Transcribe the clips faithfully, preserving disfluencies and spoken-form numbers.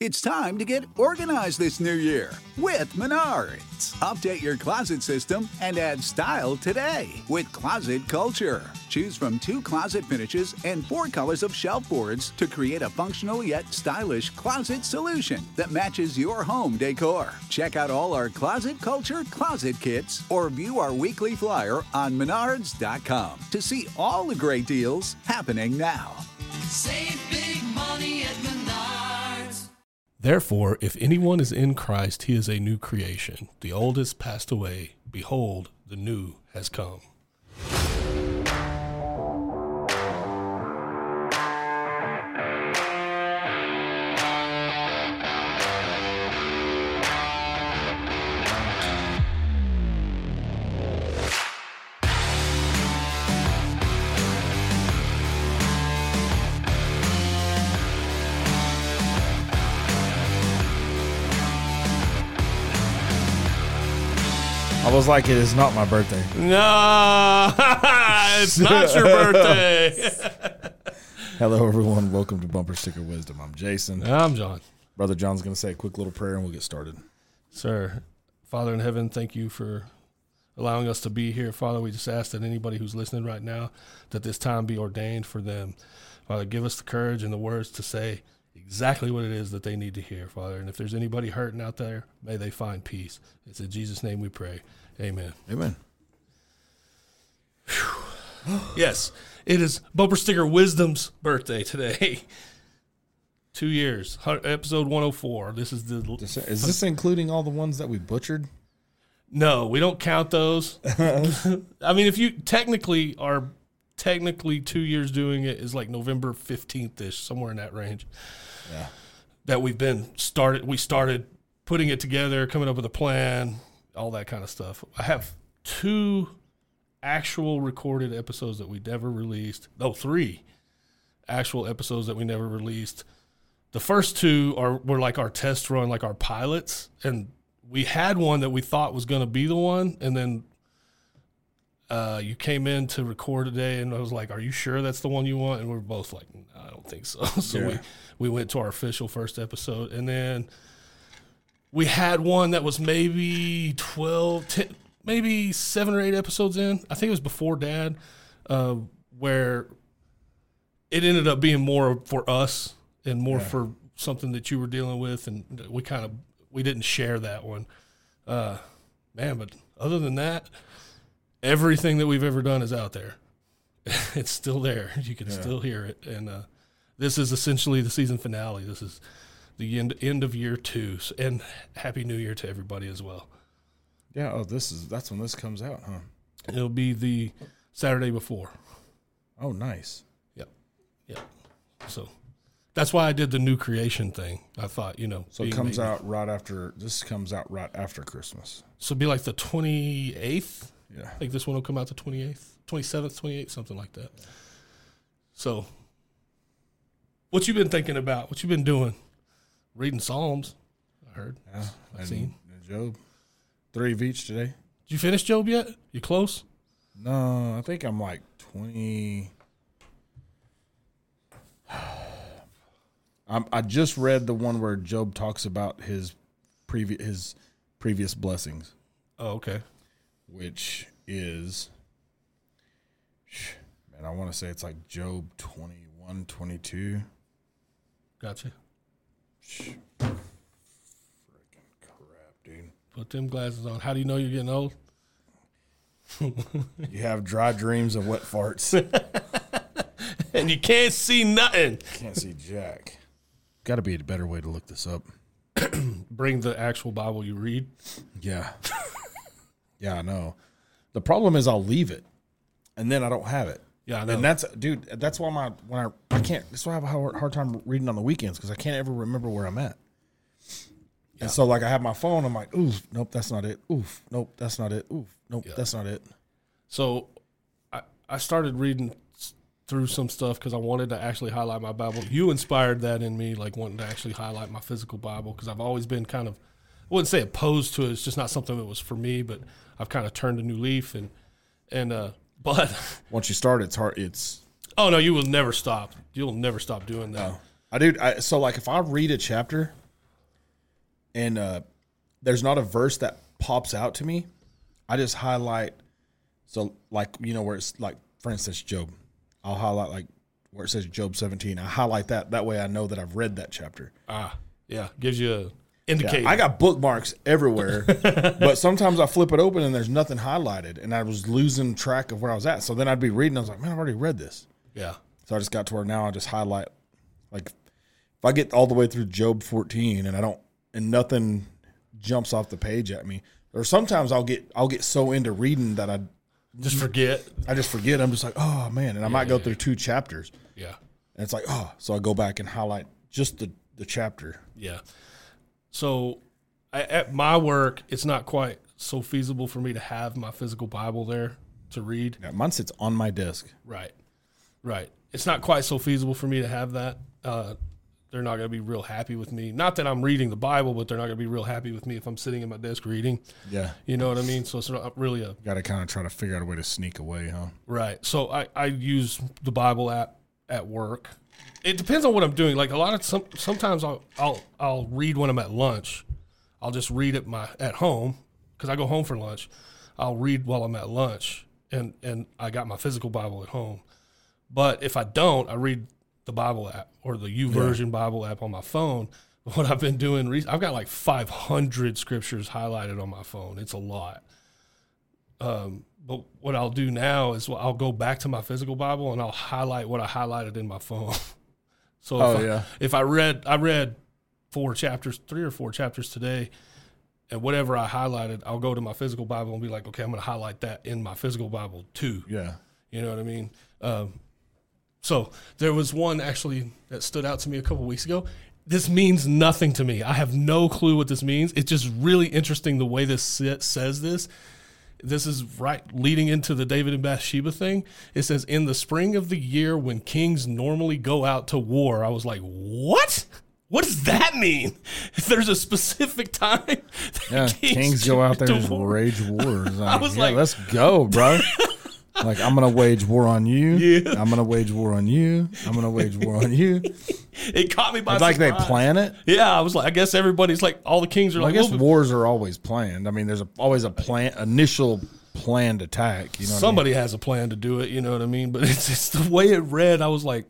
It's time to get organized this new year with Menards. Update your closet system and add style today with Closet Culture. Choose from two closet finishes and four colors of shelf boards to create a functional yet stylish closet solution that matches your home decor. Check out all our Closet Culture closet kits or view our weekly flyer on menards dot com to see all the great deals happening now. Save big money at Menards. Therefore, if anyone is in Christ, he is a new creation. The old has passed away. Behold, the new has come. I was like, it is not my birthday. No, it's not your birthday. Hello, everyone. Welcome to Bumper Sticker Wisdom. I'm Jason. I'm John. Brother John's going to say a quick little prayer and we'll get started. Sir, Father in heaven, thank you for allowing us to be here. Father, we just ask that anybody who's listening right now, that this time be ordained for them. Father, give us the courage and the words to say exactly what it is that they need to hear, Father. And if there's anybody hurting out there, may they find peace. It's in Jesus' name we pray. Amen. Amen. Yes, it is Bumper Sticker Wisdom's birthday today. Two years, episode one oh four. This is the. Is this including all the ones that we butchered? No, we don't count those. I mean, if you technically are technically two years doing it is like November fifteenth-ish, somewhere in that range. Yeah. That we've been started. We started putting it together, coming up with a plan, all that kind of stuff. I have two actual recorded episodes that we never released. Oh, three actual episodes that we never released. The first two are were like our test run, like our pilots, and we had one that we thought was going to be the one, and then uh, you came in to record today, and I was like, "Are you sure that's the one you want?" And we were both like, no, "I don't think so." So yeah. we we went to our official first episode, and then we had one that was maybe twelve, ten, maybe seven or eight episodes in. I think it was before Dad, uh, where it ended up being more for us and more yeah. for something that you were dealing with, and we kind of we didn't share that one. Uh, man, but other than that, everything that we've ever done is out there. It's still there. You can yeah. still hear it, and uh, this is essentially the season finale. This is the end end of year two, and Happy New Year to everybody as well. Yeah. Oh, this is that's when this comes out, huh? It'll be the Saturday before. Oh, nice. Yep. Yep. So that's why I did the new creation thing. I thought, you know. So it comes maybe, out right after, this comes out right after Christmas. So it'll be like the twenty-eighth. Yeah. I think this one will come out the twenty-eighth, twenty-seventh, twenty-eighth, something like that. Yeah. So what you been thinking about? What you been doing? Reading Psalms, I heard. Yeah. I've seen. Job. Three of each today. Did you finish Job yet? You close? No, I think I'm like twenty. I'm, I just read the one where Job talks about his previous his previous blessings. Oh, okay. Which is, man, I want to say it's like Job twenty-one, twenty-two. Gotcha. Freaking crap, dude. Put them glasses on. How do you know you're getting old? You have dry dreams and wet farts. And you can't see nothing. Can't see jack. Got to be a better way to look this up. Bring the actual Bible you read. Yeah. Yeah, I know. The problem is I'll leave it, and then I don't have it. Yeah, I know. And that's, dude, that's why my when I I can't. That's why I have a hard, hard time reading on the weekends because I can't ever remember where I'm at. Yeah. And so, like, I have my phone. I'm like, oof, nope, that's not it. Oof, nope, that's not it. Oof, nope, yeah. that's not it. So, I I started reading through some stuff because I wanted to actually highlight my Bible. You inspired that in me, like wanting to actually highlight my physical Bible because I've always been kind of, I wouldn't say opposed to it. It's just not something that was for me, but I've kind of turned a new leaf and and uh, but once you start, it's hard. It's oh no, you will never stop. You'll never stop doing that. No. I do. I, so like if I read a chapter, and uh, there's not a verse that pops out to me. I just highlight. So like, you know, where it's like, for instance, Job, I'll highlight like where it says Job seventeen. I highlight that. That way I know that I've read that chapter. Ah, yeah. Gives you a indicator. Yeah, I got bookmarks everywhere, but sometimes I flip it open and there's nothing highlighted, and I was losing track of where I was at. So then I'd be reading. I was like, man, I've already read this. Yeah. So I just got to where now I just highlight. Like if I get all the way through Job fourteen and I don't, and nothing jumps off the page at me, or sometimes I'll get, I'll get so into reading that I just forget. I just forget. I'm just like, oh man. And I yeah, might go yeah, through two chapters. Yeah. And it's like, oh, so I go back and highlight just the, the chapter. Yeah. So I, at my work, it's not quite so feasible for me to have my physical Bible there to read. Yeah, mine sits on my desk. Right. Right. It's not quite so feasible for me to have that. Uh, they're not going to be real happy with me. Not that I'm reading the Bible, but they're not going to be real happy with me if I'm sitting at my desk reading. Yeah. You know what I mean? So it's not really a... Got to kind of try to figure out a way to sneak away, huh? Right. So I, I use the Bible app at work. It depends on what I'm doing. Like a lot of some sometimes I'll I'll I'll read when I'm at lunch. I'll just read at my at home because I go home for lunch. I'll read while I'm at lunch, and and I got my physical Bible at home. But if I don't, I read the Bible app or the YouVersion yeah. Bible app on my phone. What I've been doing, I've got like five hundred scriptures highlighted on my phone. It's a lot. Um, but what I'll do now is I'll go back to my physical Bible and I'll highlight what I highlighted in my phone. So if, oh, I, yeah. if I read, I read four chapters, three or four chapters today, and whatever I highlighted, I'll go to my physical Bible and be like, okay, I'm going to highlight that in my physical Bible too. Yeah. You know what I mean? Um, so there was one actually that stood out to me a couple weeks ago. This means nothing to me. I have no clue what this means. It's just really interesting the way this says this. This is right leading into the David and Bathsheba thing. It says, in the spring of the year when kings normally go out to war. I was like, what? What does that mean? If there's a specific time that yeah, kings, kings go out there to and war. wage wars. Like, I was yeah, like, let's go, bro. Like, I'm going to wage war on you. Yeah. I'm going to wage war on you. I'm going to wage war on you. It caught me by It's like surprise. they plan it. Yeah, I was like, I guess everybody's like, all the kings are Well, like, I guess well, wars are always planned. I mean, there's a, always a plan, initial planned attack. You know, somebody what has a plan to do it. You know what I mean? But it's, it's the way it read. I was like,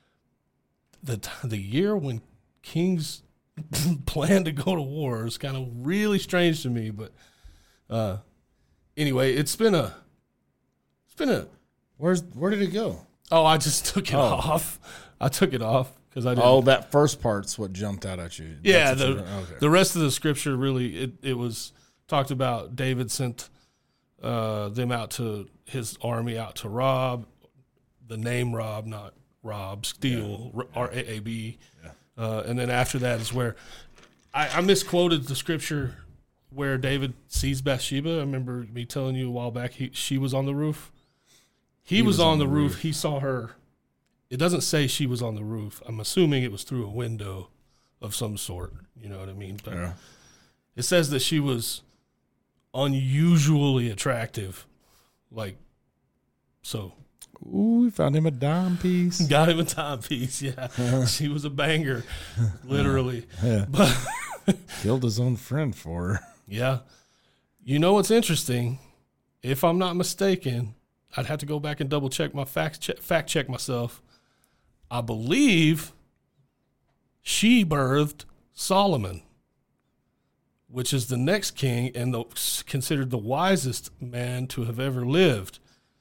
the the year when kings plan to go to war is kind of really strange to me. But uh, anyway, it's been a, it's been a. I mean? Where's where did it go? Oh, I just took it Oh. off. I took it off because I didn't. Oh, that first part's what jumped out at you. Yeah, That's what the, you- okay. the rest of the scripture really, it, it was talked about David sent uh, them out to his army out to rob, the name rob, not rob, steal, R A A B. Yeah. Uh, and then after that is where I, I misquoted the scripture where David sees Bathsheba. I remember me telling you a while back, he, she was on the roof. He, was, on, the roof. He saw her. It doesn't say she was on the roof. I'm assuming it was through a window of some sort. You know what I mean? But Yeah. it says that she was unusually attractive. Like, so. Ooh, we found him a dime piece. Got him a timepiece, yeah. She was a banger, literally. Yeah. But Killed his own friend for her. yeah. You know what's interesting? If I'm not mistaken, I'd have to go back and double check my fact check, fact check myself. I believe she birthed Solomon, which is the next king and the, considered the wisest man to have ever lived.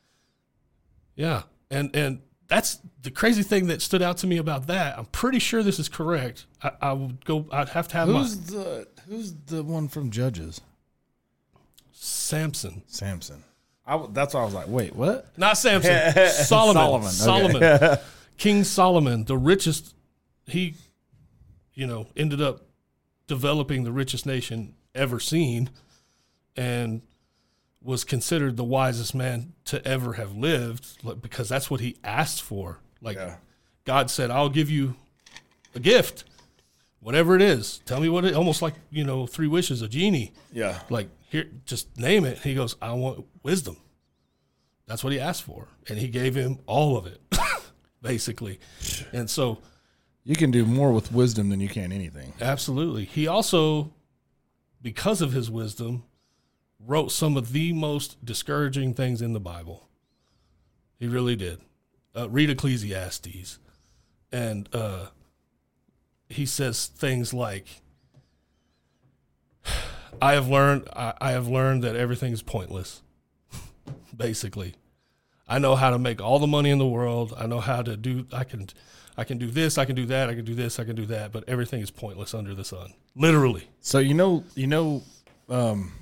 Yeah, and and that's the crazy thing that stood out to me about that. I'm pretty sure this is correct. I, I would go. I'd have to have Who's my the Who's the one from Judges? Samson, Samson. I, w- that's why I was like, wait, what? not Samson. Solomon. Solomon, Solomon. okay. King Solomon, the richest. He, you know, ended up developing the richest nation ever seen, and was considered the wisest man to ever have lived, like, because that's what he asked for. Like, Yeah. God said, I'll give you a gift, whatever it is. Tell me what it, almost like, you know, three wishes, a genie. Yeah. Like, here, just name it. He goes, I want wisdom. That's what he asked for. And he gave him all of it, basically. And so, You can do more with wisdom than you can anything. absolutely. He also because of his wisdom, wrote some of the most discouraging things in the Bible. He really did. Uh, read Ecclesiastes. And uh, he says things like, I have learned I, I have learned that everything is pointless, basically. I know how to make all the money in the world. I know how to do, I can I can do this, I can do that, I can do this, I can do that, but everything is pointless under the sun. Literally. So, you know, you know, um,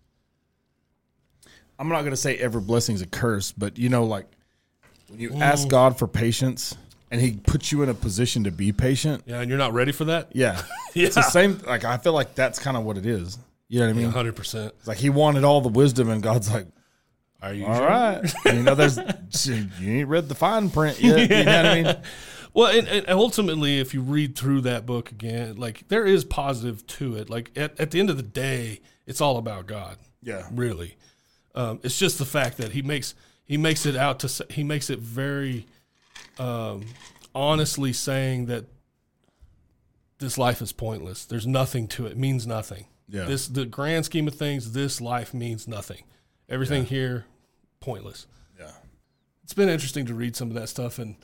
I'm not going to say every blessing is a curse, but, you know, like when you mm. ask God for patience and he puts you in a position to be patient. Yeah, and you're not ready for that? Yeah. Yeah. It's the same. Like, I feel like that's kind of what it is. You know what I mean? Yeah, one hundred percent. It's like he wanted all the wisdom, and God's like, are you all sure? right? And, you know, there's you ain't read the fine print yet. Yeah. You know what I mean? Well, and, and ultimately, if you read through that book again, like there is positive to it. Like at, at the end of the day, it's all about God. Yeah. Really. Um, it's just the fact that he makes he makes it out to he makes it very um, honestly saying that this life is pointless. There's nothing to it. It means nothing. Yeah. This the grand scheme of things, this life means nothing. Everything Yeah. here, pointless. Yeah. It's been interesting to read some of that stuff, and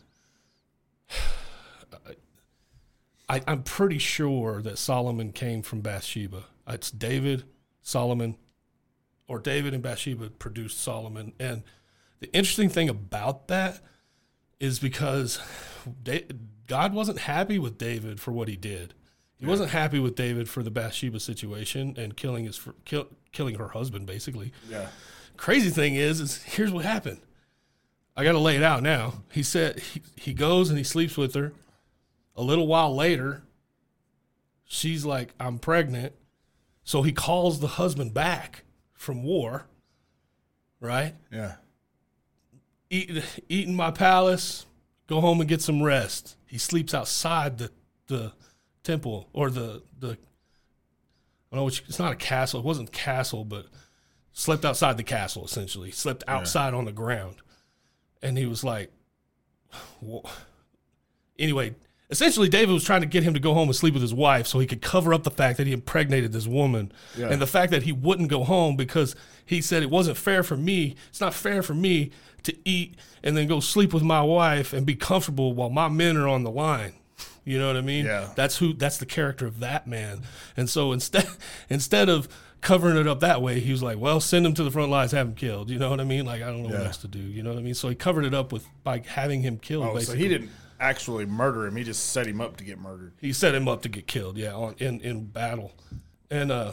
I, I'm pretty sure that Solomon came from Bathsheba. It's David, Solomon, or David and Bathsheba produced Solomon. And the interesting thing about that is because God wasn't happy with David for what he did. He yeah. wasn't happy with David for the Bathsheba situation and killing his kill, killing her husband, basically. Yeah. Crazy thing is, is here's what happened. I got to lay it out now. He said he, he goes and he sleeps with her. A little while later, she's like, I'm pregnant. So he calls the husband back from war, right? Yeah. Eat, eat in my palace, go home and get some rest. He sleeps outside the the temple or the, the I don't know, which, it's not a castle. It wasn't a castle, but slept outside the castle, essentially. Slept outside yeah. on the ground. And he was like, well, anyway, essentially David was trying to get him to go home and sleep with his wife so he could cover up the fact that he impregnated this woman yeah. and the fact that he wouldn't go home because he said it wasn't fair for me. It's not fair for me to eat and then go sleep with my wife and be comfortable while my men are on the line. You know what I mean? Yeah. That's who, that's the character of that man. And so instead, instead of covering it up that way, he was like, well, send him to the front lines, have him killed. You know what I mean? Like, I don't know yeah. what else to do. You know what I mean? So he covered it up with by having him killed. Oh, basically. So he didn't actually murder him. He just set him up to get murdered. He set him up to get killed, yeah, on, in, in battle. And uh,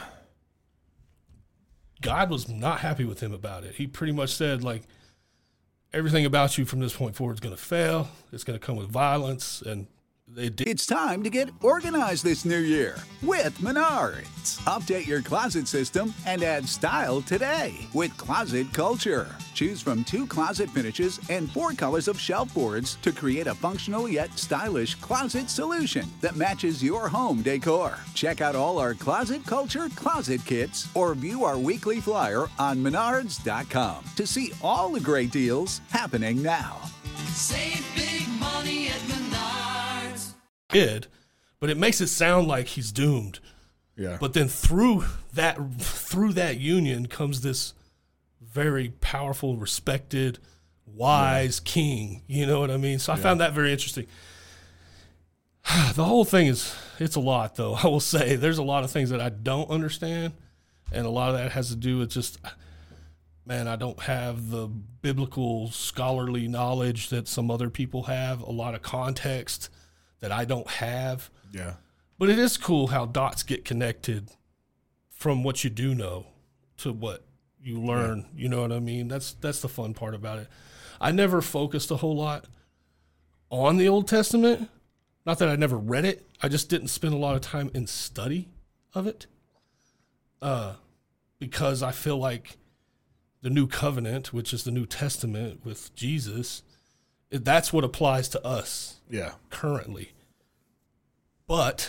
God was not happy with him about it. He pretty much said, like, everything about you from this point forward is going to fail. It's going to come with violence, and they did. It's time to get organized this new year with Menards. Update your closet system and add style today with Closet Culture. Choose from two closet finishes and four colors of shelf boards to create a functional yet stylish closet solution that matches your home decor. Check out all our Closet Culture closet kits or view our weekly flyer on menards dot com to see all the great deals happening now. Save big money at Menards. Did, but it makes it sound like he's doomed. Yeah. But then through that through that union comes this very powerful, respected, wise yeah. king. You know what I mean? So I yeah. found that very interesting. The whole thing is, it's a lot, though. I will say there's a lot of things that I don't understand, and a lot of that has to do with just, man, I don't have the biblical scholarly knowledge that some other people have, a lot of context that I don't have. Yeah. But it is cool how dots get connected from what you do know to what you learn. Yeah. You know what I mean? That's that's the fun part about it. I never focused a whole lot on the Old Testament. Not that I never read it. I just didn't spend a lot of time in study of it. Uh, because I feel like the New Covenant, which is the New Testament with Jesus, that's what applies to us. Yeah. Currently. But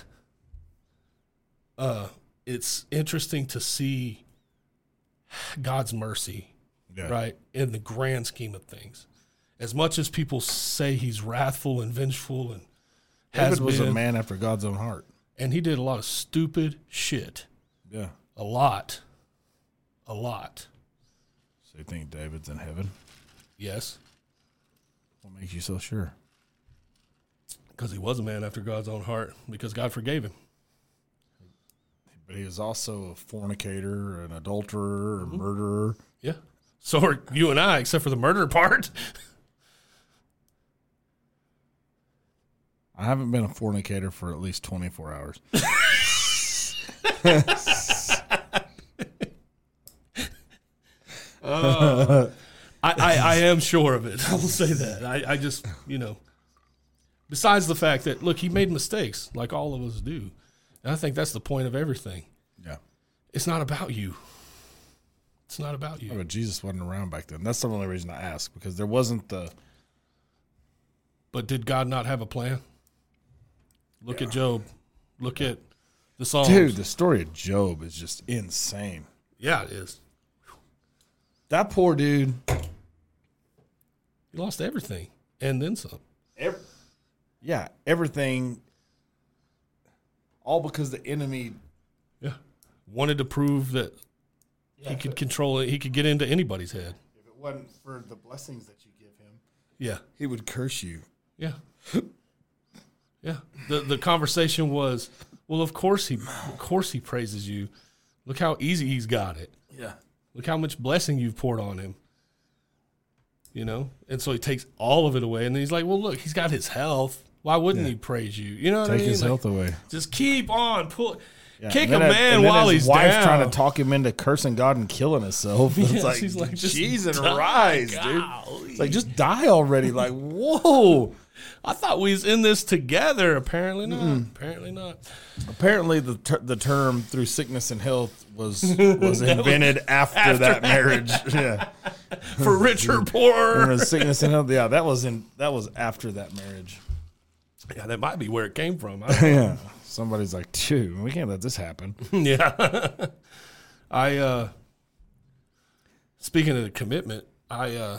uh, it's interesting to see God's mercy, yeah. right, in the grand scheme of things. As much as people say he's wrathful and vengeful and has David was been, a man after God's own heart. and he did a lot of stupid shit. Yeah. A lot. A lot. So you think David's in heaven? Yes. What makes you so sure? Because he was a man after God's own heart, because God forgave him. But he was also a fornicator, an adulterer, a murderer. Yeah. So are you and I, except for the murder part. I haven't been a fornicator for at least twenty-four hours. uh, I, I, I am sure of it. I will say that. I, I just, you know, besides the fact that, look, he made mistakes like all of us do. And I think that's the point of everything. Yeah. It's not about you. It's not about you. Oh, but Jesus wasn't around back then. That's the only reason I ask, because there wasn't the. But did God not have a plan? Look yeah. at Job. Look at the Psalms. Dude, the story of Job is just insane. Yeah, it is. That poor dude. He lost everything and then some. Every, yeah, everything. All because the enemy. Yeah. Wanted to prove that yeah, he could control it. He could get into anybody's head. If it wasn't for the blessings that you give him. Yeah. He would curse you. Yeah. Yeah. The the conversation was, well, of course he of course he praises you. Look how easy he's got it. Yeah. Look how much blessing you've poured on him. You know? And so he takes all of it away. And then he's like, well, look, he's got his health. Why wouldn't yeah. he praise you? You know what Take I mean? his like, health away. Just keep on pull yeah. kick a a, man while his he's wife's down. trying to talk him into cursing God and killing himself. It's Yeah, like, she's like, just cheese and die, rise, dude. golly. It's like, just die already. Like, whoa. I thought we was in this together. Apparently not. Mm-mm. Apparently not. Apparently the ter- the term through sickness and health was was invented after, after that marriage. Yeah, for rich or poor. Sickness and health. Yeah, that was in that was after that marriage. Yeah, that might be where it came from. I don't know. Yeah, somebody's like, dude, we can't let this happen. Yeah, I. uh Speaking of the commitment, I. uh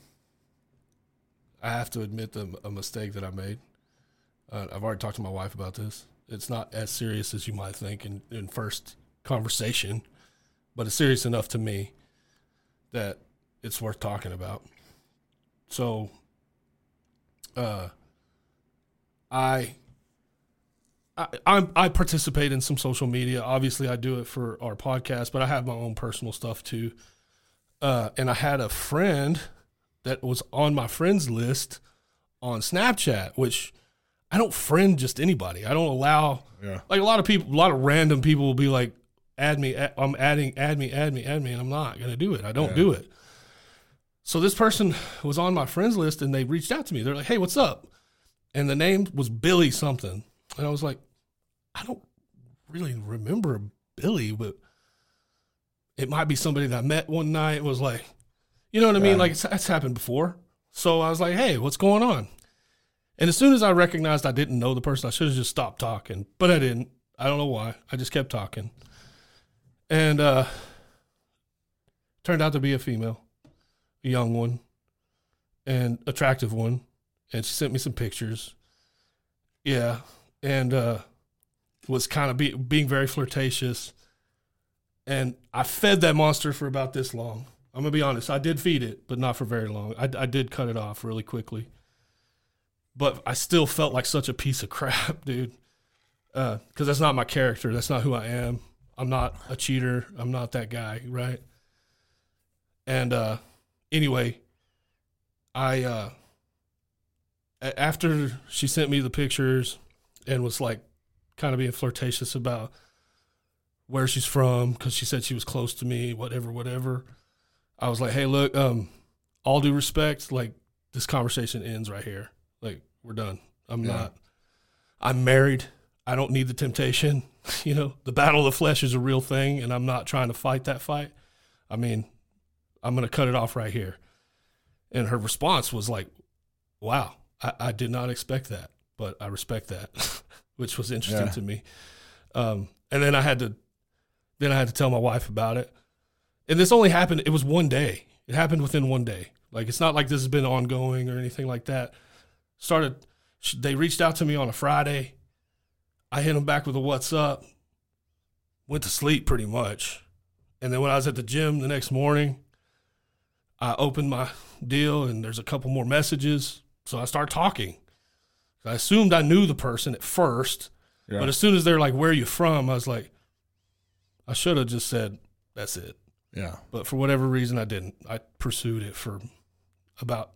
I have to admit the, a mistake that I made. Uh, I've already talked to my wife about this. It's not as serious as you might think in, in first conversation, but it's serious enough to me that it's worth talking about. So, uh, I, I, I'm, I participate in some social media. Obviously, I do it for our podcast, but I have my own personal stuff too. Uh, and I had a friend that was on my friends list on Snapchat, which I don't friend just anybody. I don't allow, yeah. like a lot of people, a lot of random people will be like, add me, add, I'm adding, add me, add me, add me, and I'm not going to do it. I don't yeah. do it. So this person was on my friends list and they reached out to me. They're like, hey, what's up? And the name was Billy something. And I was like, I don't really remember Billy, but it might be somebody that I met one night. It was like, you know what I mean? Like, it's, it's happened before. So I was like, hey, what's going on? And as soon as I recognized I didn't know the person, I should have just stopped talking. But I didn't. I don't know why. I just kept talking. And uh, turned out to be a female, a young one, and attractive one. And she sent me some pictures. Yeah. And uh, was kind of be, being very flirtatious. And I fed that monster for about this long. I'm going to be honest. I did feed it, but not for very long. I, I did cut it off really quickly. But I still felt like such a piece of crap, dude. Because uh, that's not my character. That's not who I am. I'm not a cheater. I'm not that guy, right? And uh, anyway, I uh, after she sent me the pictures and was like kind of being flirtatious about where she's from, because she said she was close to me, whatever, whatever. I was like, hey, look, um, all due respect, like, this conversation ends right here. Like, we're done. I'm yeah. not, I'm married. I don't need the temptation. You know, the battle of the flesh is a real thing, and I'm not trying to fight that fight. I mean, I'm going to cut it off right here. And her response was like, wow, I, I did not expect that, but I respect that, which was interesting yeah. to me. Um, and then I had to, then I had to tell my wife about it. And this only happened, it was one day. It happened within one day. Like, it's not like this has been ongoing or anything like that. Started, they reached out to me on a Friday. I hit them back with a what's up. went to sleep pretty much. And then when I was at the gym the next morning, I opened my deal and there's a couple more messages. So I start talking. I assumed I knew the person at first, yeah. but as soon as they're like, where are you from? I was like, I should have just said, that's it. Yeah. But for whatever reason, I didn't. I pursued it for about,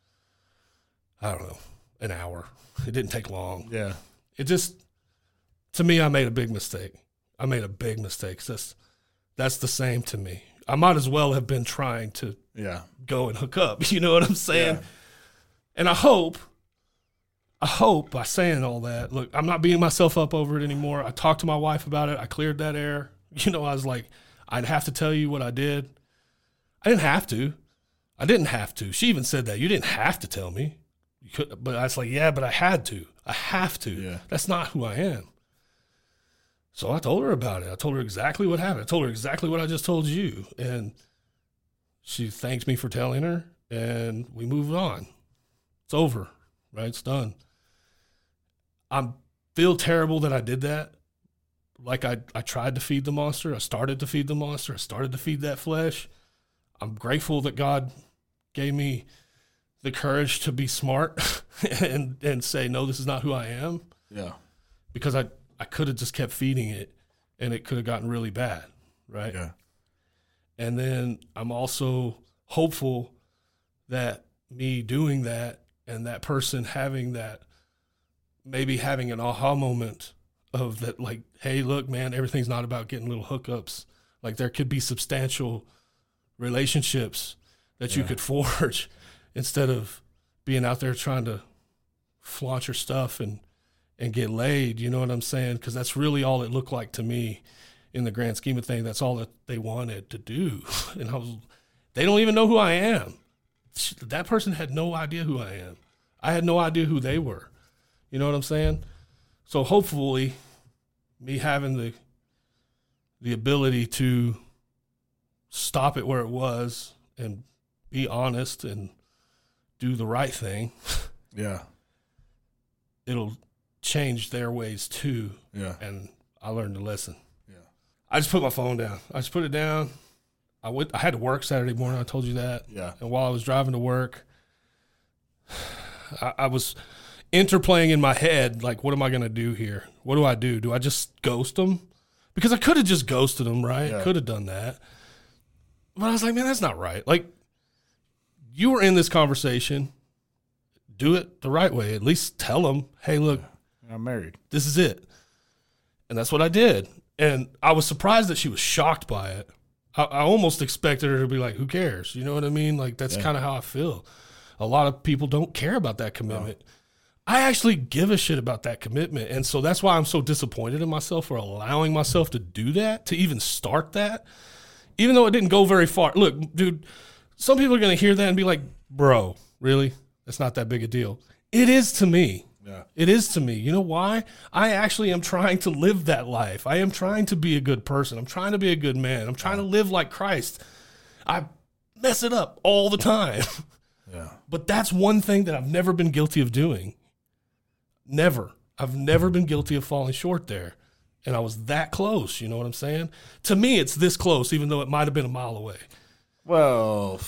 I don't know, an hour. It didn't take long. Yeah. It just, to me, I made a big mistake. I made a big mistake. That's, that's the same to me. I might as well have been trying to yeah. go and hook up. You know what I'm saying? Yeah. And I hope, I hope by saying all that, look, I'm not beating myself up over it anymore. I talked to my wife about it. I cleared that air. You know, I was like, I'd have to tell you what I did. I didn't have to. I didn't have to. She even said that. You didn't have to tell me. You could, but I was like, yeah, but I had to. I have to. Yeah. That's not who I am. So I told her about it. I told her exactly what happened. I told her exactly what I just told you. And she thanked me for telling her, and we moved on. It's over, right? It's done. I feel terrible that I did that. Like I, I tried to feed the monster. I started to feed the monster. I started to feed that flesh. I'm grateful that God gave me the courage to be smart and, and say, no, this is not who I am. Yeah. Because I, I could have just kept feeding it and it could have gotten really bad, right? Yeah. And then I'm also hopeful that me doing that and that person having that, maybe having an aha moment of that, like, hey, look, man, everything's not about getting little hookups. Like there could be substantial relationships that yeah. you could forge instead of being out there trying to flaunt your stuff and, and get laid. You know what I'm saying? Because that's really all it looked like to me in the grand scheme of things. That's all that they wanted to do. And I was, they don't even know who I am. That person had no idea who I am. I had no idea who they were. You know what I'm saying? So hopefully me having the the ability to stop it where it was and be honest and do the right thing. Yeah. It'll change their ways too. Yeah. And I learned a lesson. Yeah. I just put my phone down. I just put it down. I went I had to work Saturday morning. I told you that. Yeah. And while I was driving to work, I, I was interplaying in my head, like, what am I going to do here? What do I do? Do I just ghost them? Because I could have just ghosted them, right? Yeah. Could have done that. But I was like, man, that's not right. Like, you were in this conversation. Do it the right way. At least tell them, hey, look. I'm married. This is it. And that's what I did. And I was surprised that she was shocked by it. I, I almost expected her to be like, who cares? You know what I mean? Like, that's yeah. kind of how I feel. A lot of people don't care about that commitment. No. I actually give a shit about that commitment. And so that's why I'm so disappointed in myself for allowing myself to do that, to even start that, even though it didn't go very far. Look, dude, some people are going to hear that and be like, bro, really? That's not that big a deal. It is to me. Yeah. It is to me. You know why? I actually am trying to live that life. I am trying to be a good person. I'm trying to be a good man. I'm trying to live like Christ. I mess it up all the time. Yeah. But that's one thing that I've never been guilty of doing. Never. I've never been guilty of falling short there. And I was that close, you know what I'm saying? To me, it's this close, even though it might have been a mile away. Well,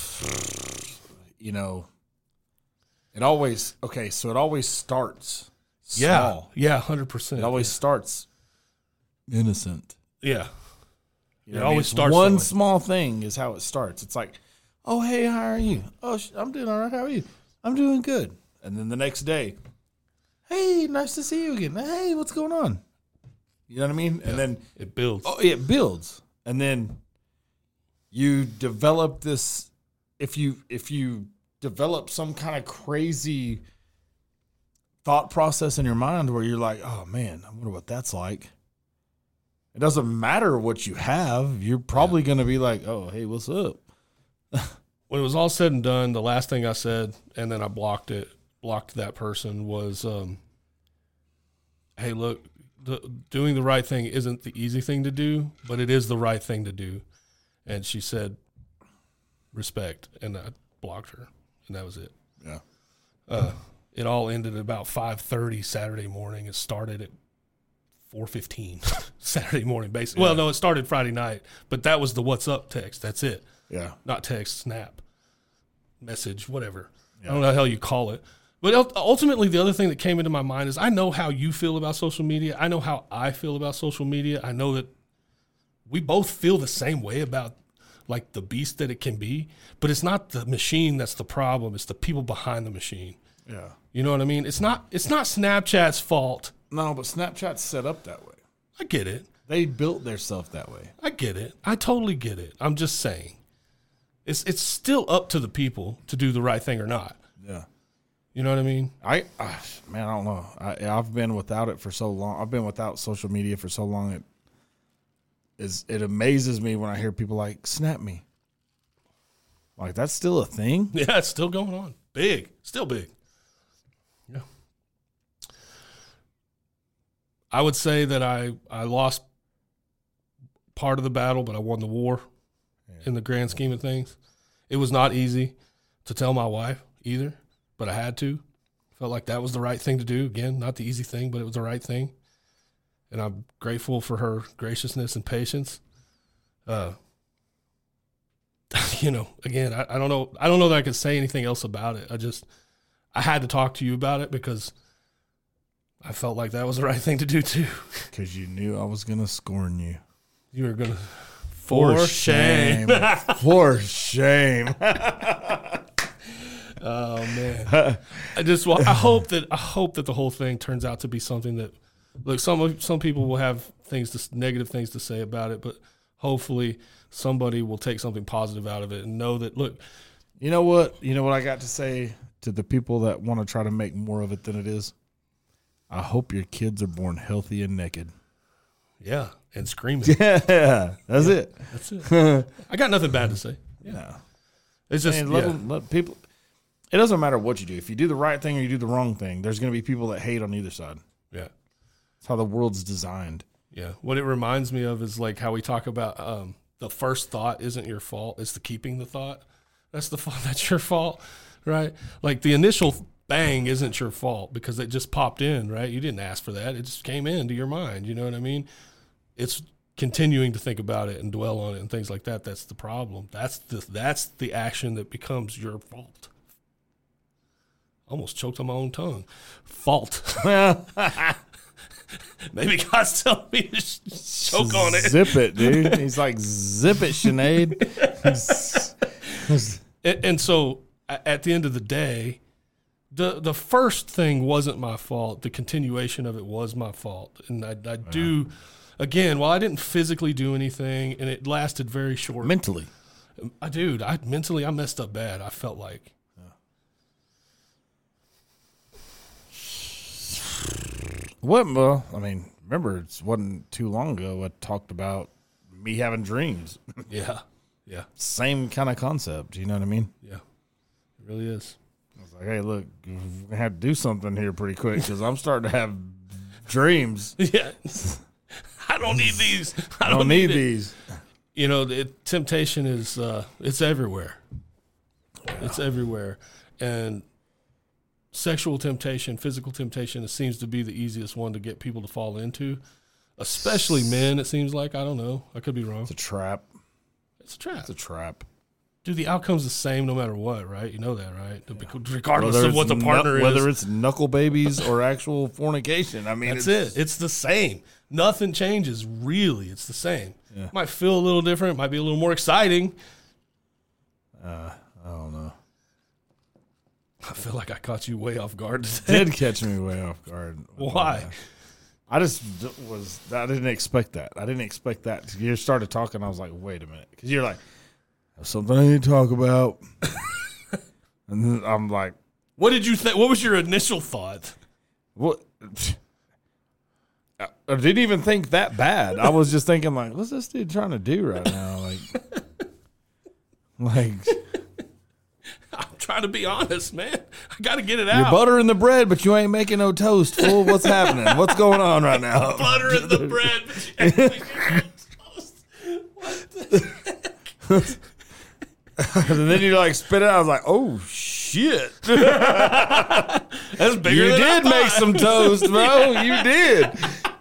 you know, it always, okay, so it always starts small. Yeah, yeah, one hundred percent. It always starts innocent. Yeah. You know it what I always mean? starts One that way. small thing is how it starts. It's like, oh, hey, how are you? Oh, sh- I'm doing all right. How are you? I'm doing good. And then the next day, hey, nice to see you again. Hey, what's going on? You know what I mean? Yeah, and then it builds. Oh, it builds. And then you develop this, if you if you develop some kind of crazy thought process in your mind where you're like, oh man, I wonder what that's like. It doesn't matter what you have. You're probably yeah. going to be like, oh, hey, what's up? When it was all said and done, the last thing I said, and then I blocked it, blocked that person, was, um, hey, look, the, doing the right thing isn't the easy thing to do, but it is the right thing to do. And she said, respect. And I blocked her, and that was it. Yeah. Uh, it all ended at about five thirty Saturday morning. It started at four fifteen Saturday morning, basically. Yeah. Well, no, it started Friday night, but that was the what's up text. That's it. Yeah. Not text, snap, message, whatever. Yeah. I don't know how you call it. But ultimately, the other thing that came into my mind is I know how you feel about social media. I know how I feel about social media. I know that we both feel the same way about like the beast that it can be, but it's not the machine that's the problem. It's the people behind the machine. Yeah. You know what I mean? It's not it's not Snapchat's fault. No, but Snapchat's set up that way. I get it. They built their stuff that way. I get it. I totally get it. I'm just saying. It's it's still up to the people to do the right thing or not. Yeah. You know what I mean? I uh, man, I don't know. I I've been without it for so long. I've been without social media for so long. It is it amazes me when I hear people like snap me. Like that's still a thing? Yeah, it's still going on. Big. Still big. Yeah. I would say that I, I lost part of the battle, but I won the war yeah. in the grand scheme of things. It was not easy to tell my wife either, but I had to. Felt like that was the right thing to do. Again, not the easy thing, but it was the right thing. And I'm grateful for her graciousness and patience. Uh, you know, again, I, I don't know. I don't know that I could say anything else about it. I just, I had to talk to you about it because I felt like that was the right thing to do too. Because you knew I was going to scorn you. You were going to, for, for shame. shame. For shame. Oh man. I just, well, I hope that, I hope that the whole thing turns out to be something that, look, some, some people will have things, to, negative things to say about it, but hopefully somebody will take something positive out of it and know that, look. You know what? You know what I got to say to the people that want to try to make more of it than it is? I hope your kids are born healthy and naked. Yeah, and screaming. Yeah, that's yeah, it. That's it. I got nothing bad to say. Yeah. No. It's just, Man, let, yeah. them, let people. It doesn't matter what you do. If you do the right thing or you do the wrong thing, there's going to be people that hate on either side. Yeah. That's how the world's designed. Yeah. What it reminds me of is like how we talk about um, the first thought isn't your fault. It's the keeping the thought. That's the fault. That's your fault, right? Like the initial bang isn't your fault because it just popped in, right? You didn't ask for that. It just came into your mind. You know what I mean? It's continuing to think about it and dwell on it and things like that. That's the problem. That's the, that's the action that becomes your fault. Almost choked on my own tongue. Fault. Maybe God's telling me to sh- choke on it. Zip it, dude. He's like, zip it, Sinead. and, and so at the end of the day, the the first thing wasn't my fault. The continuation of it was my fault. And I, I do, again, while I didn't physically do anything, and it lasted very short. Mentally. I, dude, I mentally, I messed up bad. I felt like. What? Well, I mean, remember, it wasn't too long ago I talked about me having dreams. Yeah, yeah. Same kind of concept, you know what I mean? Yeah, it really is. I was like, hey, look, we have to do something here pretty quick because I'm starting to have dreams. Yeah. I don't need these. I, I don't, don't need, need these. You know, the temptation is, uh, it's everywhere. Yeah. It's everywhere. And sexual temptation, physical temptation, it seems to be the easiest one to get people to fall into, especially men, it seems like. I don't know. I could be wrong. It's a trap. It's a trap. It's a trap. Dude, the outcome's the same no matter what, right? You know that, right? Yeah. Regardless whether of what the partner nu- is. Whether it's knuckle babies or actual fornication. I mean, That's it's, it. It's the same. Nothing changes, really. It's the same. Yeah. Might feel a little different. Might be a little more exciting. Uh, I don't know. I feel like I caught you way off guard today. Did catch me way off guard. Why? Uh, I just was, I didn't expect that. I didn't expect that. You started talking, I was like, wait a minute. Because you're like, there's something I need to talk about. And then I'm like, what did you think? What was your initial thought? What? I didn't even think that bad. I was just thinking, like, what's this dude trying to do right now? Like, like. I'm trying to be honest, man. I got to get it out. You're buttering the bread, but you ain't making no toast, fool. What's happening? What's going on right now? Buttering the bread, but you ain't making no toast. What the heck? And then you like spit it out. I was like, oh, shit. That's bigger you than did I make some toast, bro. Yeah. You did.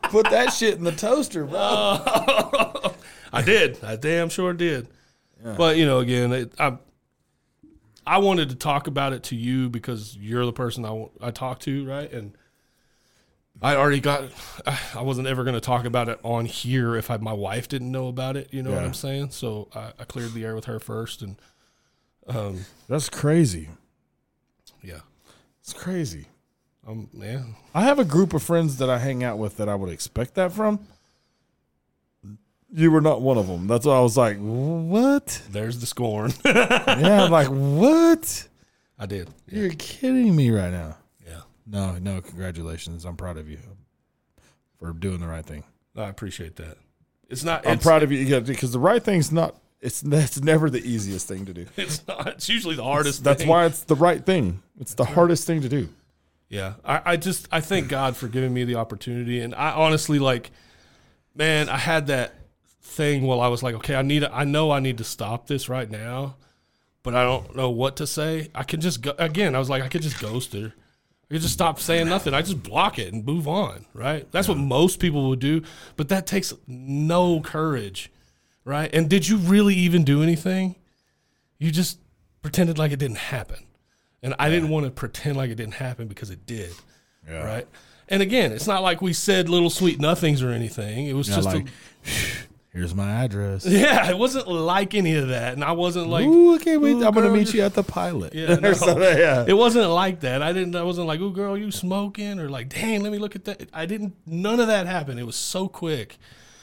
Put that shit in the toaster, bro. Uh, I did. I damn sure did. Yeah. But, you know, again, it, I I wanted to talk about it to you because you're the person I, I talk to, right? And I already got – I wasn't ever going to talk about it on here if I, my wife didn't know about it. You know yeah. what I'm saying? So I, I cleared the air with her first. and um, That's crazy. Yeah. It's crazy. Um, yeah. I have a group of friends that I hang out with that I would expect that from. You were not one of them. That's why I was like, what? There's the scorn. Yeah, I'm like, what? I did. Yeah. You're kidding me right now. Yeah. No, no, congratulations. I'm proud of you for doing the right thing. I appreciate that. It's not. I'm it's, proud of you because the right thing's not, it's that's never the easiest thing to do. It's not. It's usually the hardest That's thing. why it's the right thing. It's the hardest thing to do. Yeah. I, I just, I thank God for giving me the opportunity. And I honestly, like, man, I had that thing while I was like, okay, I need, I know I need to stop this right now, but I don't know what to say. I can just go, again, I was like, I could just ghost her. I could just stop saying nothing. I just block it and move on, right? That's yeah. what most people would do, but that takes no courage, right? And did you really even do anything? You just pretended like it didn't happen. And I yeah. didn't want to pretend like it didn't happen because it did, yeah. right? And again, it's not like we said little sweet nothings or anything. It was yeah, just like, a, here's my address. Yeah, it wasn't like any of that. And I wasn't like, ooh, okay, wait, I'm going to meet you at the Pilot. Yeah, no, yeah, it wasn't like that. I didn't. I wasn't like, ooh, girl, you smoking? Or like, dang, let me look at that. I didn't, none of that happened. It was so quick.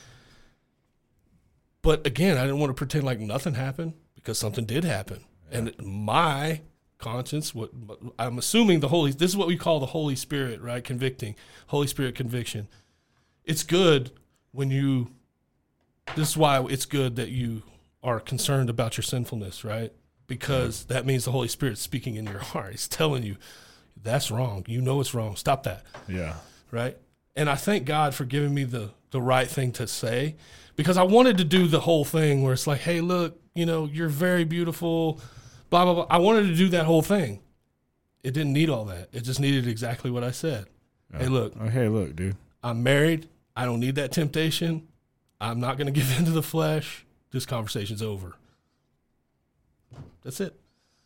But again, I didn't want to pretend like nothing happened because something did happen. Yeah. And my conscience, what I'm assuming the Holy, this is what we call the Holy Spirit, right? Convicting, Holy Spirit conviction. It's good when you, this is why it's good that you are concerned about your sinfulness, right? Because that means the Holy Spirit's speaking in your heart. He's telling you, that's wrong. You know it's wrong. Stop that. Yeah. Right? And I thank God for giving me the, the right thing to say because I wanted to do the whole thing where it's like, hey, look, you know, you're very beautiful, blah, blah, blah. I wanted to do that whole thing. It didn't need all that. It just needed exactly what I said. Yeah. Hey, look. Oh, hey, look, dude. I'm married. I don't need that temptation. I'm not going to give in to the flesh. This conversation's over. That's it.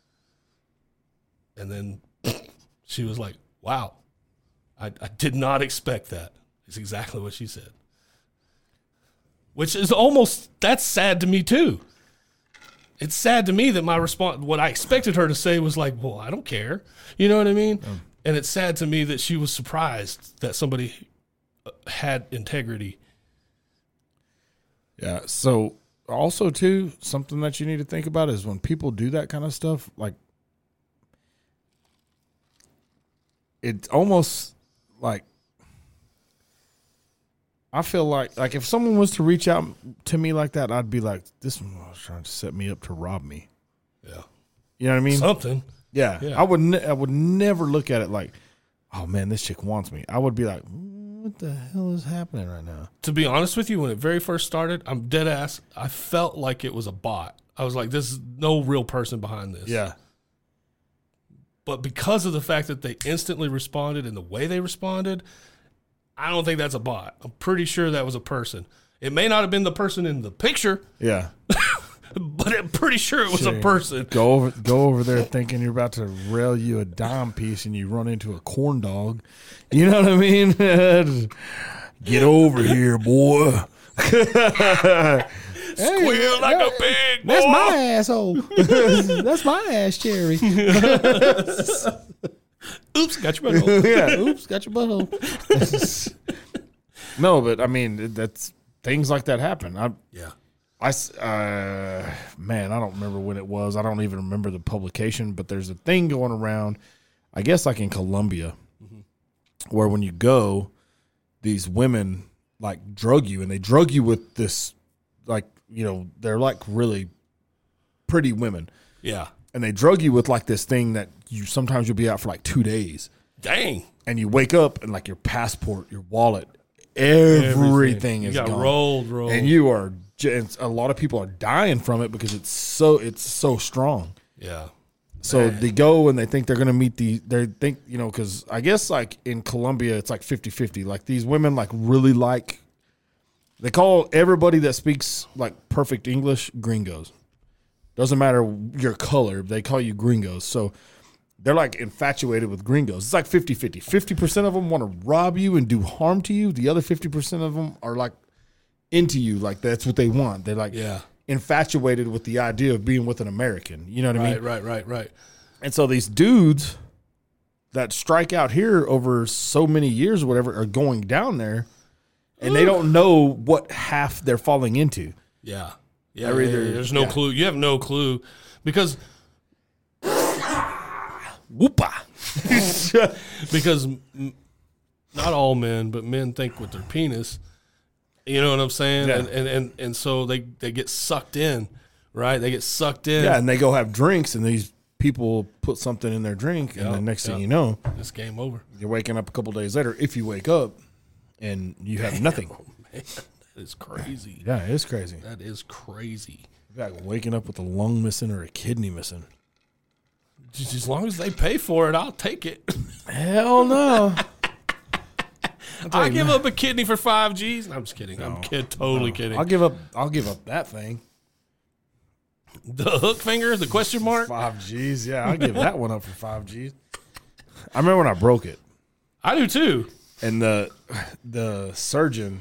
And then she was like, wow, I, I did not expect that. It's exactly what she said. Which is almost, that's sad to me too. It's sad to me that my response, what I expected her to say was like, well, I don't care. You know what I mean? Um, and it's sad to me that she was surprised that somebody had integrity. Yeah. So also too, something that you need to think about is when people do that kind of stuff, like it's almost like, I feel like, like if someone was to reach out to me like that, I'd be like, this one was trying to set me up to rob me. Yeah. You know what I mean? Something. Yeah. yeah. I would, ne- I would never look at it like, oh man, this chick wants me. I would be like, what the hell is happening right now? To be honest with you, when it very first started, I'm dead ass. I felt like it was a bot. I was like, this is no real person behind this. Yeah. But because of the fact that they instantly responded and the way they responded, I don't think that's a bot. I'm pretty sure that was a person. It may not have been the person in the picture. Yeah. But I'm pretty sure it was Shit. a person. Go over go over there thinking you're about to rail you a dime piece and you run into a corn dog. You know what I mean? Get over here, boy. Squeal hey, like a pig, boy. That's my asshole. That's my ass cherry. Oops, got your butthole. Yeah, oops, got your butthole. No, but I mean, that's things like that happen. I, yeah. I, uh, man, I don't remember when it was. I don't even remember the publication, but there's a thing going around, I guess like in Colombia, mm-hmm. where when you go, these women like drug you, and they drug you with this, like, you know, they're like really pretty women. Yeah. And they drug you with like this thing that you sometimes you'll be out for like two days. Dang. And you wake up and like your passport, your wallet, everything, everything. is you got gone. rolled, rolled. And you are, a lot of people are dying from it because it's so, it's so strong. Yeah. So Man. they go and they think they're going to meet the, they think, you know, because I guess like in Colombia, it's like fifty-fifty. Like these women like really like, they call everybody that speaks like perfect English gringos. Doesn't matter your color. They call you gringos. So they're like infatuated with gringos. It's like fifty-fifty. fifty percent of them want to rob you and do harm to you. The other fifty percent of them are like into you. Like that's what they want. They're like, Yeah. infatuated with the idea of being with an American. You know what I Right, mean? right, right, right. And so these dudes that strike out here over so many years or whatever are going down there and they don't know what half they're falling into. Yeah. Yeah, They're yeah, either- yeah, there's no yeah. clue. You have no clue because Whoopa. because m- not all men, but men think with their penis. You know what I'm saying? Yeah. And, and and and so they they get sucked in, right? They get sucked in. Yeah, and they go have drinks and these people put something in their drink and Yeah, the next thing yeah. you know, It's game over. you're waking up a couple days later, if you wake up, and you have nothing. Man, that is crazy. Yeah, it's crazy. That is crazy. Like waking up with a lung missing or a kidney missing. Just as long as they pay for it, I'll take it. Hell no. I give up a kidney for five G's. I'm just kidding. I'm kid, totally kidding. I'll give up I'll give up that thing. The hook finger, the question mark. Five G's, yeah, I'll give that one up for five G's. I remember when I broke it, I do too. and the the surgeon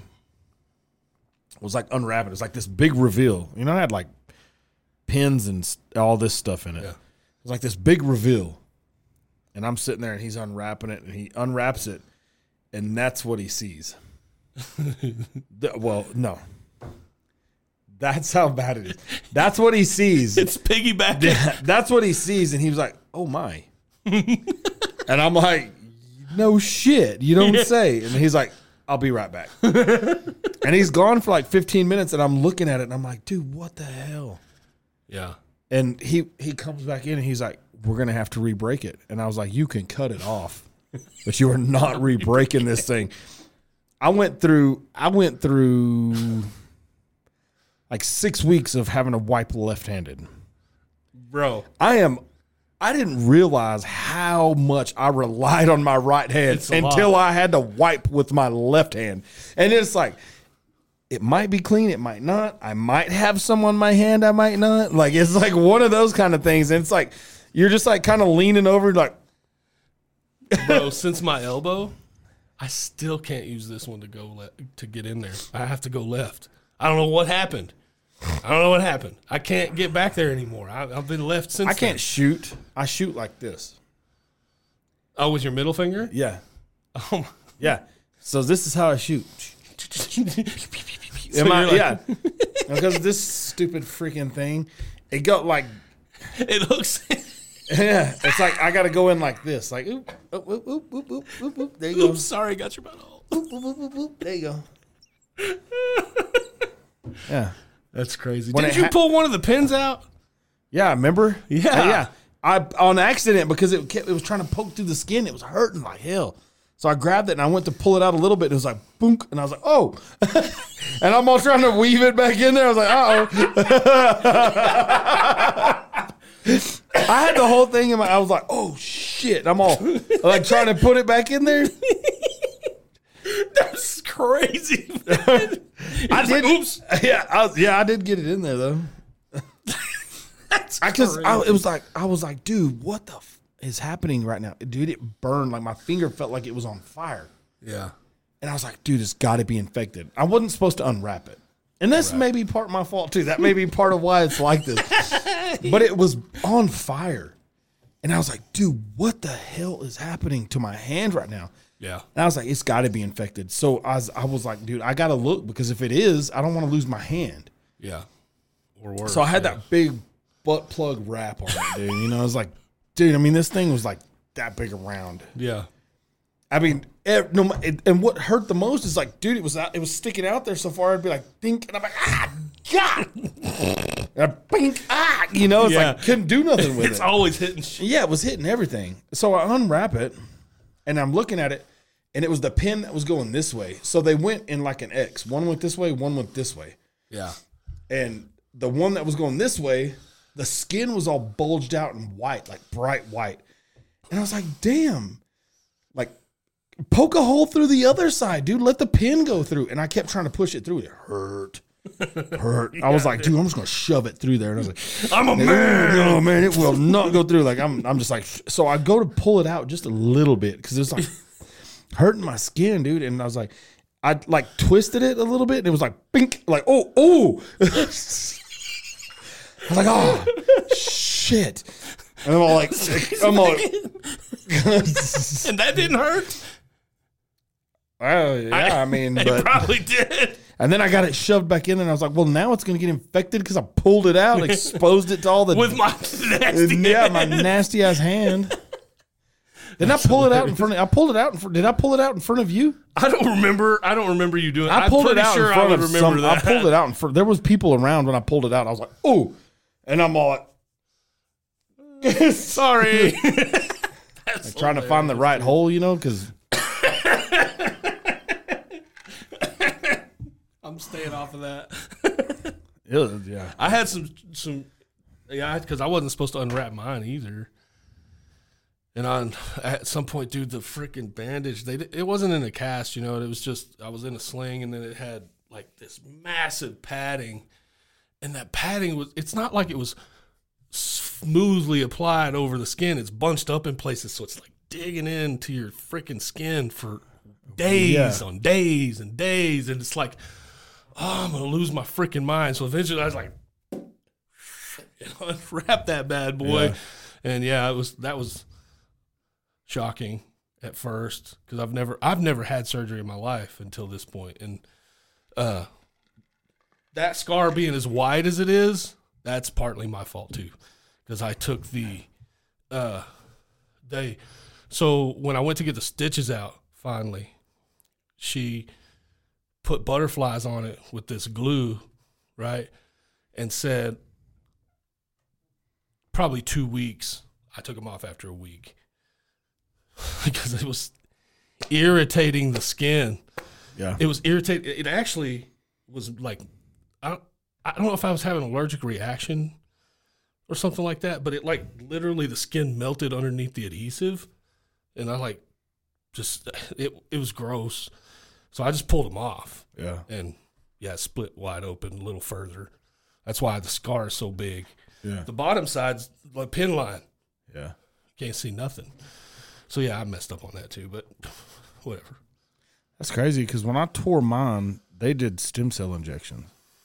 was like unwrapping. It was like this big reveal. You know, I had like pins and s- all this stuff in it. Yeah. It was like this big reveal, and I'm sitting there, and he's unwrapping it, and he unwraps it, and that's what he sees. The- well, no. That's how bad it is. That's what he sees. It's piggybacking. That's what he sees, and he was like, "Oh my," and I'm like, "No shit, you don't say." And he's like, "I'll be right back," and he's gone for like fifteen minutes, and I'm looking at it, and I'm like, "Dude, what the hell?" Yeah. And he he comes back in, and he's like, "We're gonna have to re-break it," and I was like, "You can cut it off, but you are not re-breaking this thing." I went through. I went through. Like six weeks of having to wipe left-handed. Bro. I am. I didn't realize how much I relied on my right hand It's a until lot. I had to wipe with my left hand, and it's like it might be clean, it might not. I might have some on my hand, I might not. Like it's like one of those kind of things, and it's like you're just like kind of leaning over, like Bro, since my elbow, I still can't use this one to go le- to get in there. I have to go left. I don't know what happened. I don't know what happened. I can't get back there anymore. I, I've been left since. I can't then. shoot. I shoot like this. Oh, with your middle finger? Yeah, Oh, my- yeah. So this is how I shoot. So Am I, you're like- yeah, because this stupid freaking thing, it got like, It hooks. yeah, it's like I got to go in like this, like oop, oop, oop, oop, oop, oop, oop, oop. There you go. Oops, sorry, got your butthole. Oop, oop, oop, oop, oop. There you go. Yeah, That's crazy. When Did it you ha- pull one of the pins out? yeah. Remember? Yeah. Uh, yeah. I on accident because it kept, it was trying to poke through the skin. It was hurting like hell. So I grabbed it and I went to pull it out a little bit. And it was like boom, and I was like, oh, and I'm all trying to weave it back in there. I was like, uh oh. I had the whole thing in my. I was like, oh shit. I'm all like trying to put it back in there. That's crazy. Man. I It's like, did. oops. Yeah, I was, yeah, I did get it in there though. That's I just, crazy. I, it was like, I was like, dude, what the f- is happening right now, dude? It burned like my finger felt like it was on fire, Yeah. and I was like, dude, it's got to be infected. I wasn't supposed to unwrap it, and this may be part of my fault too. That may be part of why it's like this, but it was on fire, and I was like, dude, what the hell is happening to my hand right now? Yeah. And I was like, it's got to be infected. So I was, I was like, dude, I got to look because if it is, I don't want to lose my hand. Yeah. Or worse. So I had yeah. that big butt plug wrap on it, dude. You know, I was like, dude, I mean, this thing was like that big around. Yeah. I mean, ev- no, ma- it- and what hurt the most is like, dude, it was out, it was sticking out there so far. I'd be like, think, and I'm like, ah, God, and I bink, ah, you know, it's Yeah. like couldn't do nothing with It's it. always hitting shit. Yeah, it was hitting everything. So I unwrap it, and I'm looking at it, and it was the pin that was going this way. So they went in like an X. One went this way, one went this way. Yeah. And the one that was going this way the skin was all bulged out and white, like bright white. And I was like, damn, like poke a hole through the other side, dude. Let the pin go through. And I kept trying to push it through. It hurt. Hurt. I was like, dude, I'm just gonna shove it through there. And I was like, I'm a man. No, man, it will not go through. Like I'm, I'm just like, so I go to pull it out just a little bit because it's like hurting my skin, dude. And I was like, I like twisted it a little bit, and it was like, bink, like, oh, oh. I was like, oh, shit. And I'm all like, I'm all like, And that didn't hurt? well, yeah, I mean, It but. probably did. And then I got it shoved back in, and I was like, well, now it's going to get infected because I pulled it out, exposed it to all the. With my nasty Yeah, my hand. nasty ass hand. Didn't I pull it out in front of I pulled it out in front did I pull it out in front of you? I don't remember. I don't remember you doing. I pulled I'm it pretty out sure in front I would of remember some, that. I pulled it out in front. There was people around when I pulled it out. I was like, oh, and I'm all like, Sorry. like trying to find the right hole, you know, because I'm staying off of that. yeah, I had some some yeah, because I wasn't supposed to unwrap mine either. And on at some point, dude, the freaking bandage, they it wasn't in a cast, you know. It was just I was in a sling, and then it had like this massive padding, and that padding was it's not like it was smoothly applied over the skin. It's bunched up in places, so it's like digging into your freaking skin for days Yeah. on days and days, and it's like, oh, I'm gonna lose my freaking mind. So eventually, I was like, you know, unwrap that bad boy, Yeah. and yeah, it was that was shocking at first because I've never I've never had surgery in my life until this point, and uh, that scar being as wide as it is, that's partly my fault too, because I took the uh, they. So when I went to get the stitches out, finally, she put butterflies on it with this glue, right, and said probably two weeks. I took them off after a week. Because it was irritating the skin. yeah, It was irritating. It actually was like, I don't, I don't know if I was having an allergic reaction or something like that, but it like literally the skin melted underneath the adhesive. And I like just, it, it was gross. So I just pulled them off. yeah, And yeah, it split wide open a little further. That's why the scar is so big. yeah, The bottom side's like pin line. yeah. Can't see nothing. So yeah, I messed up on that too, but whatever. That's crazy because when I tore mine, they did stem cell injections.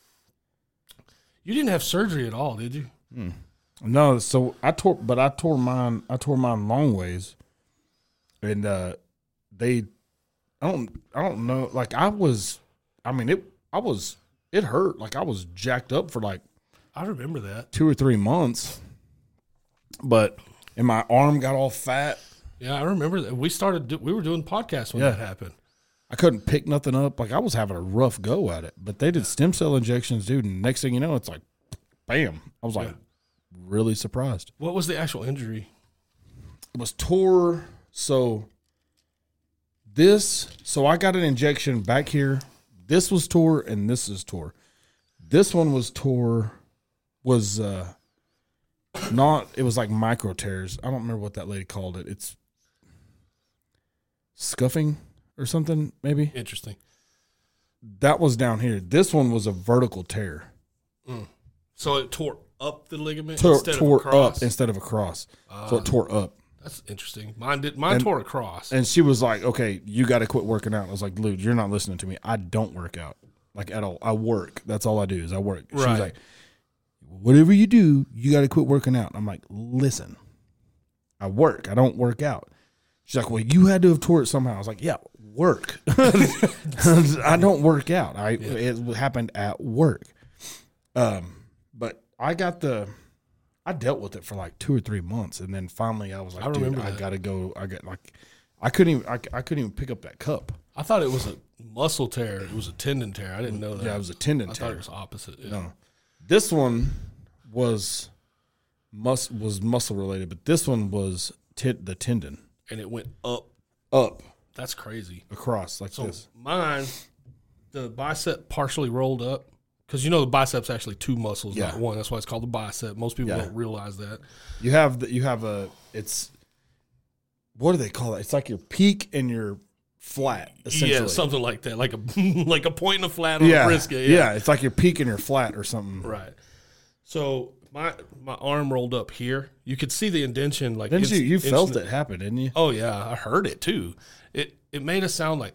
You didn't have surgery at all, did you? No, so I tore, but I tore mine. I tore mine long ways, and uh, they, I don't, I don't know. Like I was, I mean, it, I was, it hurt. Like I was jacked up for like I remember that. two or three months, but and my arm got all fat. Yeah, I remember that. We started. Do, we were doing podcasts when Yeah. that happened. I couldn't pick nothing up. Like I was having a rough go at it, but they did stem cell injections, dude. And next thing you know, it's like, bam! I was like, Yeah. really surprised. What was the actual injury? It was tore. So this, so I got an injection back here. This was tore, and this is tore. This one was tore. Was uh, not. It was like micro tears. I don't remember what that lady called it. It's scuffing or something, maybe. Interesting. That was down here. This one was a vertical tear. So it tore up the ligament Tore, instead tore of across. up instead of across. so it tore up. That's interesting. Mine did. Mine tore across. And she was like, okay, you got to quit working out. I was like, dude, you're not listening to me. I don't work out. Like at all. I work. That's all I do is I work. She Right. was like, whatever you do, you got to quit working out. I'm like, listen, I work. I don't work out. She's like, well, you had to have tore it somehow. I was like, yeah, work. I don't work out. I It happened at work. Um, but I got the, I dealt with it for like two or three months, and then finally I was like, I dude, remember I that. gotta go. I got like, I couldn't even, I, I couldn't even pick up that cup. I thought it was a muscle tear. It was a tendon tear. I didn't know that. Yeah, it was a tendon I tear. thought it was opposite. Yeah. No, this one was mus was muscle related, but this one was t- the tendon And it went up. up That's crazy. across like So this. mine, the bicep partially rolled up Because you know the bicep's actually two muscles, Yeah. not one. That's why it's called the bicep. Most people Yeah. don't realize that. You have the, you have a it's what do they call it? It's like your peak and your flat, essentially. Yeah, something like that, like a like a point and a flat on yeah. a brisket. Yeah. Yeah. it's like your peak and your flat or something. Right. So my my arm rolled up here. You could see the indention. Like Didn't inst- you? You felt instant- it happen, didn't you? Oh yeah, I heard it too. It it made a sound like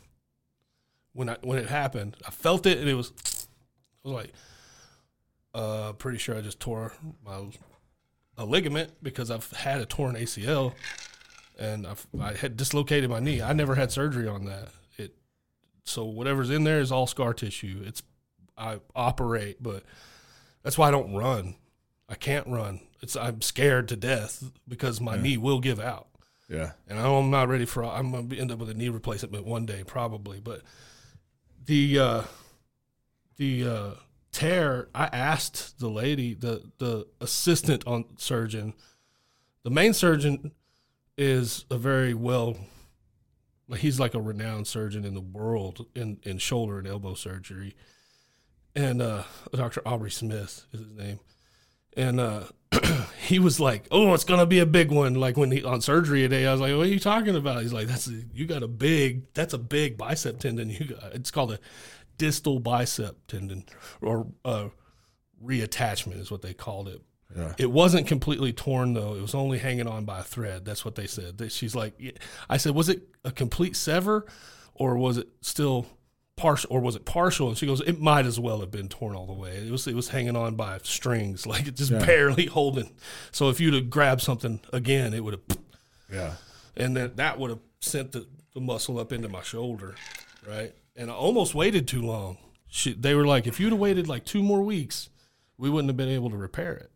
when I when it happened. I felt it, and it was I was like, uh, pretty sure I just tore my a ligament because I've had a torn A C L, and I've, I had dislocated my knee. I never had surgery on that. It so whatever's in there is all scar tissue. It's I operate, but that's why I don't run. I can't run. It's I'm scared to death because my Yeah. knee will give out. Yeah. And I'm not ready for. I'm gonna end up with a knee replacement one day, probably. But the uh, the uh, tear. I asked the lady, the the assistant on surgeon. The main surgeon is a very well. Like he's like a renowned surgeon in the world in, in shoulder and elbow surgery, and uh, Doctor Aubrey Smith is his name, and. Uh, he was like, "Oh, it's gonna be a big one." Like when he on surgery today, I was like, "What are you talking about?" He's like, "That's a, you got a big. That's a big bicep tendon. You got. It's called a distal bicep tendon, or uh, reattachment is what they called it. Yeah. It wasn't completely torn though. It was only hanging on by a thread. That's what they said. They, she's like, yeah. I said, "Was it a complete sever, or was it still?" partial or was it partial? And she goes, it might as well have been torn all the way. It was it was hanging on by strings, like it just Yeah. barely holding. So if you'd have grabbed something again, it would have, Yeah. and then that would have sent the, the muscle up into my shoulder, right? And I almost waited too long. She, they were like, if you'd have waited like two more weeks, we wouldn't have been able to repair it.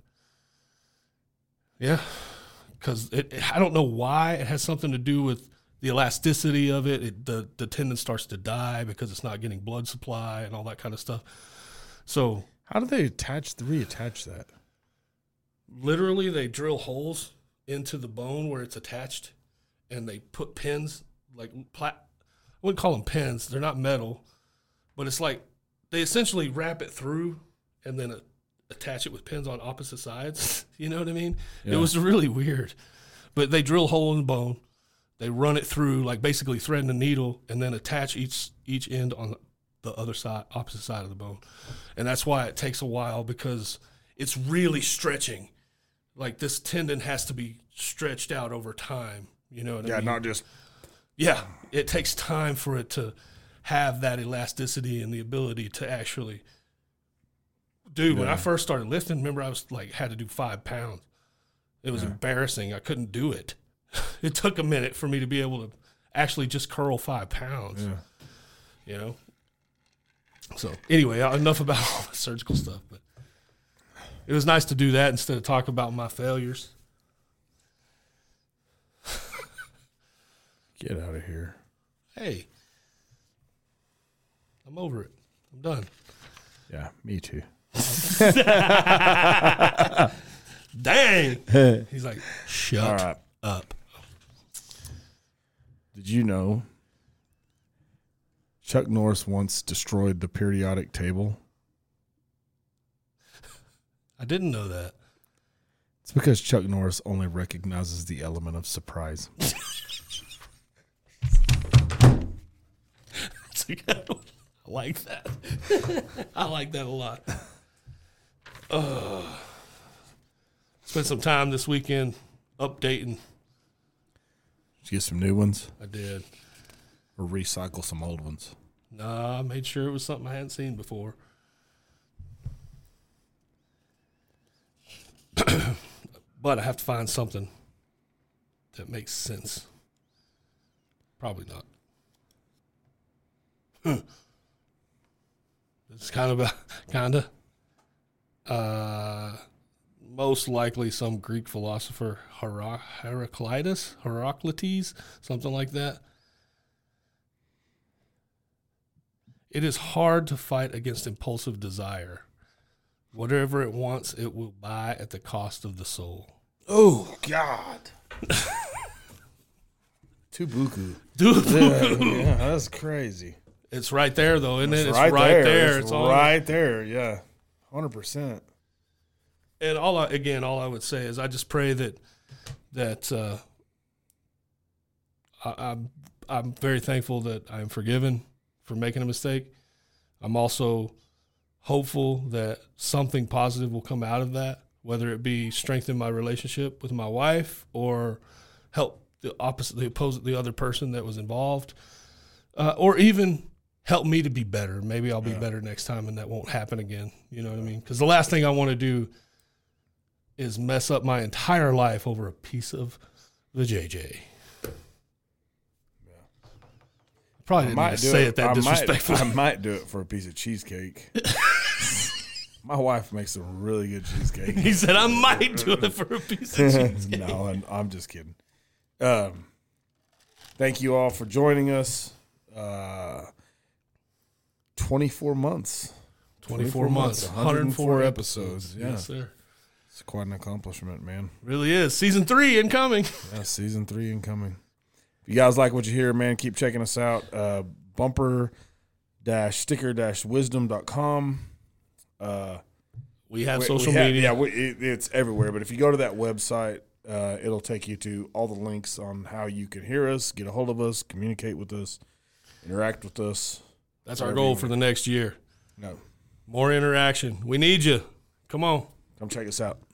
Yeah, because it, I don't know why. It has something to do with the elasticity of it, it the, the tendon starts to die because it's not getting blood supply and all that kind of stuff. So How do they attach reattach that? literally they drill holes into the bone where it's attached, and they put pins, like plat. I wouldn't call them pins. They're not metal, but it's like they essentially wrap it through and then uh, attach it with pins on opposite sides. You know what I mean? Yeah. It was really weird. But they drill a hole in the bone. They run it through, like basically threading a needle, and then attach each each end on the other side, opposite side of the bone. And that's why it takes a while, because it's really stretching. Like this tendon has to be stretched out over time. You know what I Yeah, mean? not just Yeah, it takes time for it to have that elasticity and the ability to actually. Dude, when Yeah. I first started lifting, remember I was like had to do five pounds. It was Yeah. embarrassing. I couldn't do it. It took a minute for me to be able to actually just curl five pounds. yeah. You know. So anyway, uh, enough about all the surgical stuff. But it was nice to do that instead of talk about my failures. Get out of here. Hey, I'm over it. I'm done. Yeah, me too. Dang. He's like, shut All right. up. Did you know Chuck Norris once destroyed the periodic table? I didn't know that. It's because Chuck Norris only recognizes the element of surprise. I like that. I like that a lot. Uh, spent some time this weekend updating. Did you get some new ones I did. or recycle some old ones? Nah, I made sure it was something I hadn't seen before. But I have to find something that makes sense. Probably not. Hmm. It's kind of a kind of uh, most likely some Greek philosopher, Hera- Heraclitus, Heraclitus, something like that. It is hard to fight against impulsive desire. Whatever it wants, it will buy at the cost of the soul. Oh, God. Tubuku. Dude, Yeah, yeah, that's crazy. It's right there, though, isn't it? It's It's right, right there. there. It's It's on right there. Yeah, hundred percent. And all I, again, all I would say is I just pray that that uh, I, I'm I'm very thankful that I'm forgiven for making a mistake. I'm also hopeful that something positive will come out of that, whether it be strengthen my relationship with my wife or help the opposite, the opposite, the other person that was involved, uh, or even help me to be better. Maybe I'll be Yeah. better next time, and that won't happen again. You know what I mean? Because the last thing I want to do is mess up my entire life over a piece of the J J. Probably didn't need to say it that I disrespectfully. Might, I might do it for a piece of cheesecake. My wife makes a really good cheesecake. He said, I might do it for a piece of cheesecake. No, I'm, I'm just kidding. Um, thank you all for joining us. Uh, twenty-four months. twenty-four months, one hundred four episodes. Yeah. Yes, sir. It's quite an accomplishment, man. Really is. Season three incoming. Yeah, season three incoming. If you guys like what you hear, man, keep checking us out. Uh, bumper dash sticker dash wisdom dot com. Uh, We have we- social we have- media. Yeah, we, it, it's everywhere. But if you go to that website, uh, it'll take you to all the links on how you can hear us, get a hold of us, communicate with us, interact with us. That's our wherever goal you for the next year. No, More interaction. We need you. Come on. come check us out.